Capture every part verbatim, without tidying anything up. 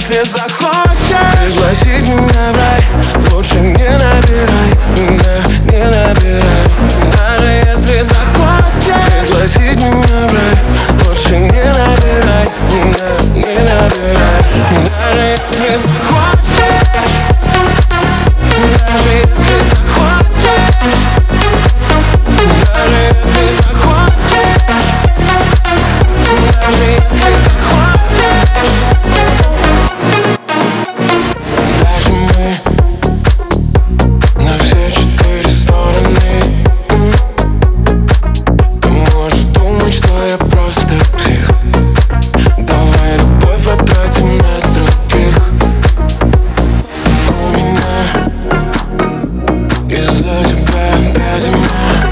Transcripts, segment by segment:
если захочешь пригласить меня в рай, лучше не набирай, да, не набирай. Даже если захочешь пригласить меня в рай, лучше не набирай, да, не набирай. Даже если захочешь, даже если захочешь, даже если захочешь, даже если захочешь. Даже мы на все четыре стороны. Ты можешь думать, что я просто псих. Давай любовь потратим на других. У меня из-за тебя опять зима.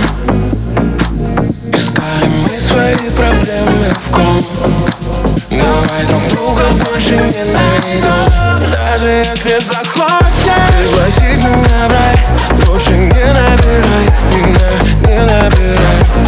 Искали мы свои проблемы в ком. Давай друг друга больше не найдем. Даже если захочешь пригласить меня в рай, лучше не набирай, не, не набирай.